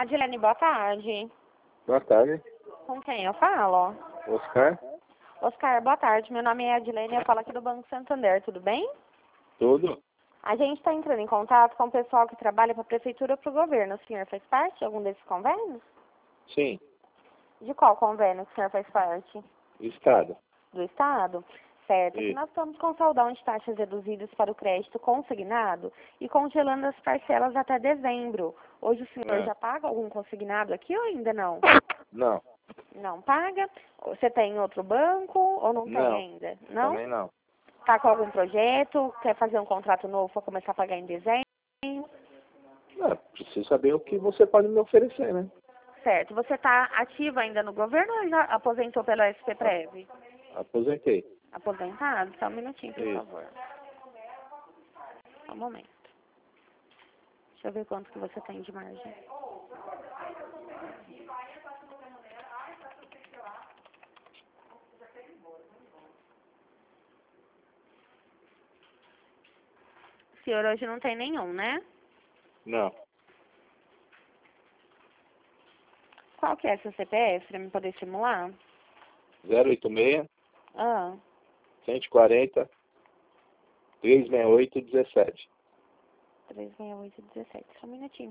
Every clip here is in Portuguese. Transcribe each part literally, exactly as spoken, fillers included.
Adilene, boa tarde. Boa tarde. Com quem eu falo? Oscar? Oscar, boa tarde. Meu nome é Adilene, eu falo aqui do Banco Santander, tudo bem? Tudo? A gente está entrando em contato com o pessoal que trabalha para a Prefeitura ou para o governo. O senhor faz parte de algum desses convênios? Sim. De qual convênio que o senhor faz parte? Estado. Do Estado? Certo. Aqui Isso. nós estamos com saudão de taxas reduzidas para o crédito consignado e congelando as parcelas até dezembro. Hoje o senhor É. já paga algum consignado aqui ou ainda não? Não. Não paga? Você tem outro banco ou não, Não. tem ainda? Não? Também não. Tá com algum projeto? Quer fazer um contrato novo para começar a pagar em dezembro? Não, preciso saber o que você pode me oferecer, né? Certo. Você está ativo ainda no governo ou já aposentou pelo S P Prev? Aposentei. Aposentado? Só um minutinho, por Isso. favor. Só um momento. Deixa eu ver quanto que você tem de margem. O senhor hoje não tem nenhum, né? Não. Qual que é seu C P F para me poder simular? zero oito seis, Ah, cento e quarenta, trezentos e sessenta e oito, dezessete. três seis oito um sete. Só um minutinho.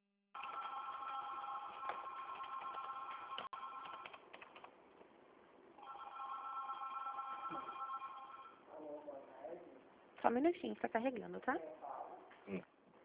Só um minutinho, está carregando, tá? Hum.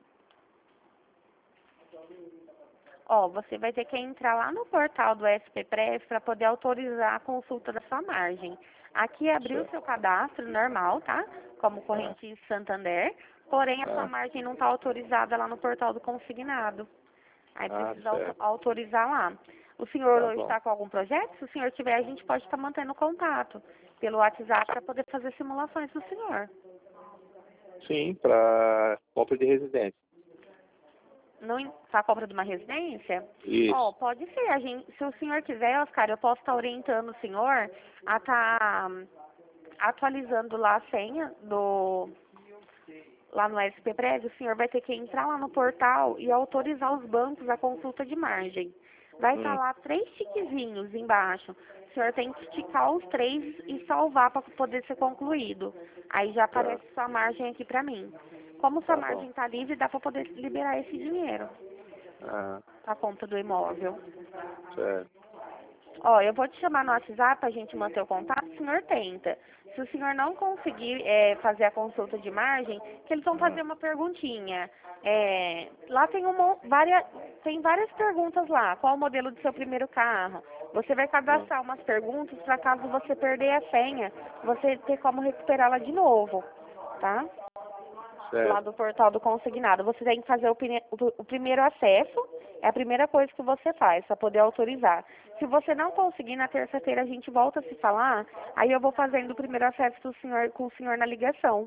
Ó, você vai ter que entrar lá no portal do S P Prev para poder autorizar a consulta da sua margem. Aqui abriu o Certo. seu cadastro normal, tá? Como corrente Santander, porém a sua Ah, margem não está autorizada lá no portal do consignado. Aí ah, precisa auto- certo. autorizar lá. O senhor Tá hoje bom. está com algum projeto? Se o senhor tiver, a gente pode estar mantendo contato pelo WhatsApp para poder fazer simulações do senhor. Sim, para compra de residência. Não está a compra de uma residência? Ó, Isso. pode ser. A gente, se o senhor quiser, Oscar, eu posso estar orientando o senhor a estar atualizando lá a senha do lá no S P Prev. O senhor vai ter que entrar lá no portal e autorizar os bancos a consulta de margem. Vai estar Hum. lá três tiquezinhos embaixo. O senhor tem que esticar os três e salvar para poder ser concluído. Aí já Tá. aparece sua margem aqui para mim. Como sua Tá margem bom. está livre, dá para poder liberar esse dinheiro Ah, para compra do imóvel. certo. Ó, eu vou te chamar no WhatsApp para a gente manter o contato, o senhor tenta. Se o senhor não conseguir é, fazer a consulta de margem, que eles vão Hum. fazer uma perguntinha. É, lá tem, uma, várias, tem várias perguntas lá. Qual o modelo do seu primeiro carro? Você vai Hum. cadastrar umas perguntas para caso você perder a senha, você ter como recuperá-la de novo, tá? Lá Certo. do portal do consignado. Você tem que fazer o, pine- o- o primeiro acesso, é a primeira coisa que você faz, para poder autorizar. Se você não conseguir, na terça-feira a gente volta a se falar, aí eu vou fazendo o primeiro acesso do senhor, com o senhor na ligação.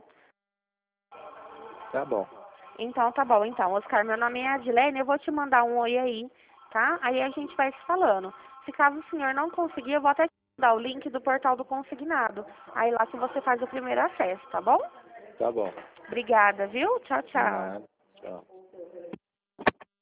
Tá bom. Então, tá bom. Então, Oscar, meu nome é Adilene, eu vou te mandar um oi aí, tá? Aí a gente vai se falando. Se caso o senhor não conseguir, eu vou até te dar o link do portal do consignado. Aí lá que você faz o primeiro acesso, tá bom? Tá bom. Obrigada, viu? Tchau, De tchau. nada. Tchau.